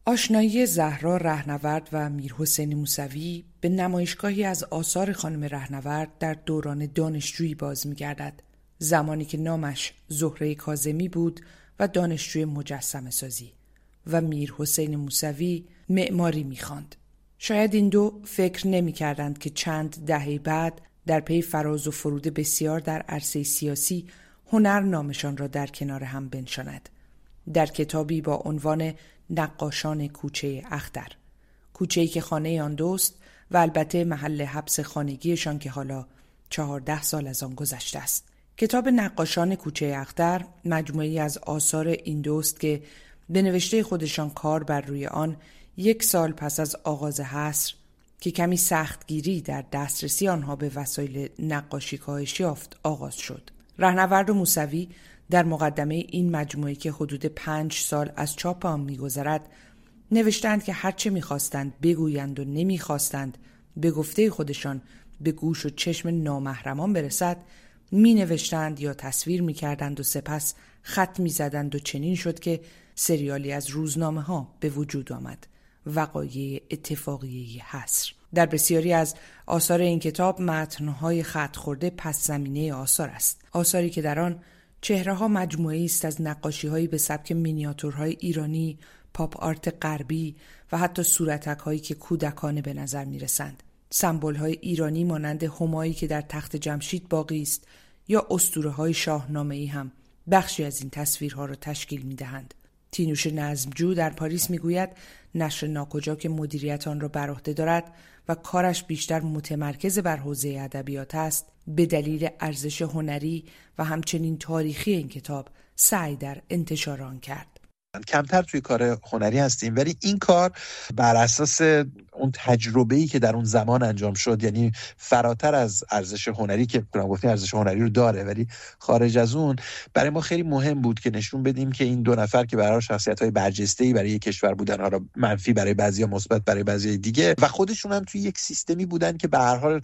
آشنایی زهرا رهنورد و میرحسین موسوی به نمایشگاهی از آثار خانم رهنورد در دوران دانشجویی باز می‌گردد، زمانی که نامش زهره کاظمی بود و دانشجوی مجسمه سازی و میرحسین موسوی معماری می‌خواند. شاید این دو فکر نمی‌کردند که چند دهه بعد در پی فراز و فرود بسیار در عرصه سیاسی هنر نامشان را در کنار هم بنشاند. در کتابی با عنوان نقاشان کوچه اختر، کوچه‌ای که خانه آن دوست و البته محل حبس خانگیشان که حالا 14 سال از آن گذشته است. کتاب نقاشان کوچه اختر مجموعه‌ای از آثار این دوست که به نوشته خودشان کار بر روی آن 1 سال پس از آغاز حصر که کمی سختگیری در دسترسی آنها به وسایل نقاشی کاهش یافت آغاز شد. رهنورد و موسوی در مقدمه این مجموعه که حدود 5 سال از چاپ آن می‌گذرد نوشتند که هرچه می‌خواستند بگویند و نمی‌خواستند به گفته خودشان به گوش و چشم نامحرمان برسد می‌نوشتند یا تصویر می‌کردند و سپس خط می‌زدند و چنین شد که سریالی از روزنامه‌ها به وجود آمد. وقایع اتفاقی حصر. در بسیاری از آثار این کتاب متن‌های خط خورده پس زمینه آثار است. آثاری که در آن چهره‌ها مجموعه‌ای است از نقاشی‌هایی به سبک مینیاتورهای ایرانی، پاپ آرت غربی و حتی صورتک‌هایی که کودکانه به نظر می‌رسند. سمبول‌های ایرانی مانند همایی که در تخت جمشید باقی است یا اسطوره‌های شاهنامه‌ای هم بخشی از این تصویرها را تشکیل می‌دهند. تینوش نظمجو در پاریس میگوید نشر ناکجا که مدیریت آن را بر عهده دارد و کارش بیشتر متمرکز بر حوزه ادبیات است، به دلیل ارزش هنری و همچنین تاریخی این کتاب سعی در انتشار آن کرد. کمتر توی کار هنری هستیم، ولی این کار بر اساس اون تجربه‌ای که در اون زمان انجام شد، یعنی فراتر از ارزش هنری که گفتیم ارزش هنری رو داره، ولی خارج از اون برای ما خیلی مهم بود که نشون بدیم که این دو نفر که برای شخصیت‌های برجسته‌ای برای یک کشور بودن، حالا منفی برای بعضیا، مثبت برای بعضی دیگه، و خودشون هم توی یک سیستمی بودن که به هر حال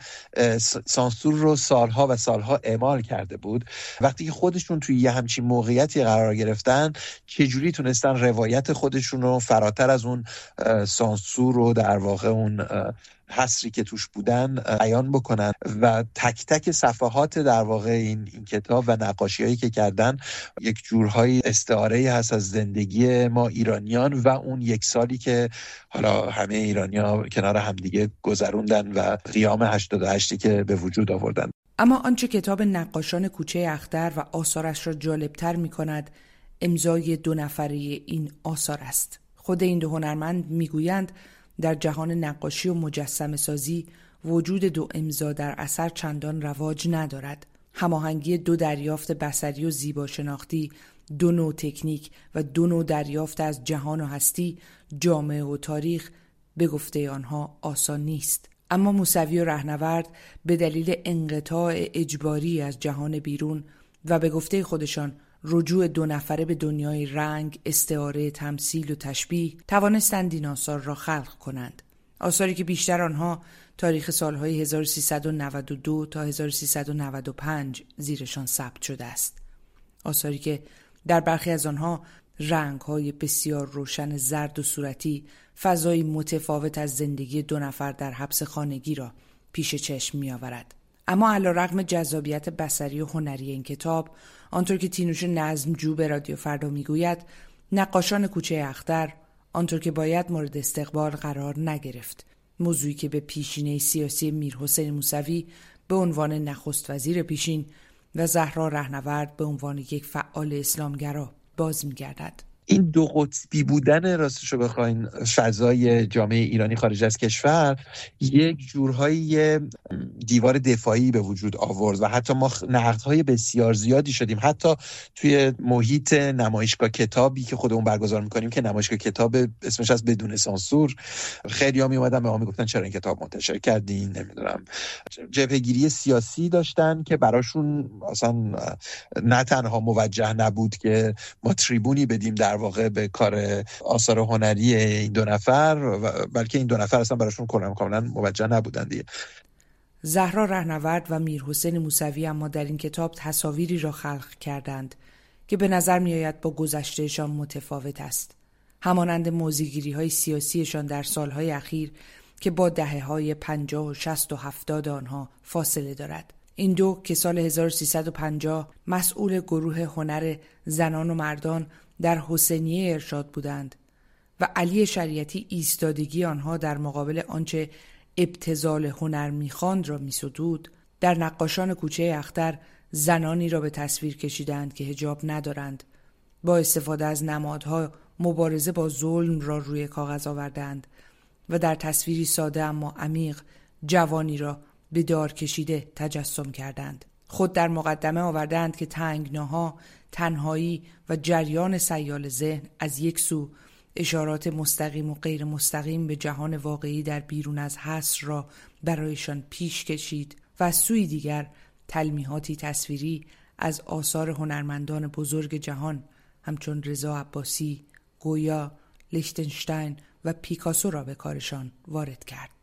سانسور رو سالها و سالها اعمال کرده بود. وقتی که خودشون توی یه همچین موقعیتی قرار گرفتن، چجوری تونستن روایت خودشون رو فراتر از اون سانسور رو در واقع اون حصری که توش بودن بیان بکنن و تک تک صفحات در واقع این کتاب و نقاشی‌هایی که کردن یک جورهای استعاره‌ای هست از زندگی ما ایرانیان و اون 1 سالی که حالا همه ایرانی‌ها کنار همدیگه گذروندن و قیام 88 که به وجود آوردن. اما آنچه کتاب نقاشان کوچه اختر و آثارش را جالبتر می‌کند امضای 2 نفره این آثار است. خود این 2 هنرمند میگویند در جهان نقاشی و مجسمه سازی وجود 2 امضا در اثر چندان رواج ندارد. هماهنگی 2 دریافت بصری و زیبا شناختی، 2 نوع تکنیک و 2 نوع دریافت از جهان و هستی، جامعه و تاریخ به گفته آنها آسان نیست. اما موسوی و رهنورد به دلیل انقطاع اجباری از جهان بیرون و به گفته خودشان رجوع 2 نفره به دنیای رنگ، استعاره، تمثیل و تشبیه توانستند این آثار را خلق کنند. آثاری که بیشتر آنها تاریخ سالهای 1392 تا 1395 زیرشان ثبت شده است. آثاری که در برخی از آنها رنگ‌های بسیار روشن زرد و صورتی، فضایی متفاوت از زندگی 2 نفر در حبس خانگی را پیش چشم می‌آورد. اما علی‌رغم جذابیت بصری و هنری این کتاب، آنطور که تینوش نظمجو به رادیو فردا میگوید، نقاشان کوچه اختر آنطور که باید مورد استقبال قرار نگرفت. موضوعی که به پیشینه سیاسی میرحسین موسوی به عنوان نخست وزیر پیشین و زهرا رهنورد به عنوان یک فعال اسلامگرا باز میگردد. این 2 قطبی بودن راستشو بخواین فضای جامعه ایرانی خارج از کشور یک جورهای دیوار دفاعی به وجود آورد و حتی ما نقدهای بسیار زیادی شدیم، حتی توی محیط نمایشگاه کتابی که خودمون برگزار میکنیم که نمایشگاه کتاب اسمش از بدون سانسور، خیلی‌ها میومدن به ما میگفتن چرا این کتاب منتشر کردین، نمیدونم جبهه‌گیری سیاسی داشتن که براشون اصلا نه تنها موجه نبود که ما تریبونی بدیم در واقع به کار آثار هنری این 2 نفر، بلکه این 2 نفر اصلا براشون کاملا موجه نبودن دیگه. زهرا رهنورد و میرحسین موسوی اما در این کتاب تصاویری را خلق کردند که به نظر می آید با گذشتهشان متفاوت است. همانند موضع‌گیری‌های سیاسیشان در سالهای اخیر که با دهه‌های 50 و 60 و 70 آنها فاصله دارد. این دو که سال 1350 مسئول گروه هنر زنان و مردان در حسینیه ارشاد بودند و علی شریعتی ایستادگی آنها در مقابل آنچه ابتذال هنر می‌خواند را می‌ستود، در نقاشان کوچه اختر زنانی را به تصویر کشیدند که حجاب ندارند، با استفاده از نمادها مبارزه با ظلم را روی کاغذ آوردند و در تصویری ساده اما عمیق جوانی را به دار کشیده تجسم کردند. خود در مقدمه آوردند که تنگناها، تنهایی و جریان سیال ذهن از یک سو اشارات مستقیم و غیر مستقیم به جهان واقعی در بیرون از حصر را برایشان پیش کشید و از سوی دیگر تلمیحاتی تصویری از آثار هنرمندان بزرگ جهان همچون رضا عباسی، گویا، لیشتنشتاین و پیکاسو را به کارشان وارد کرد.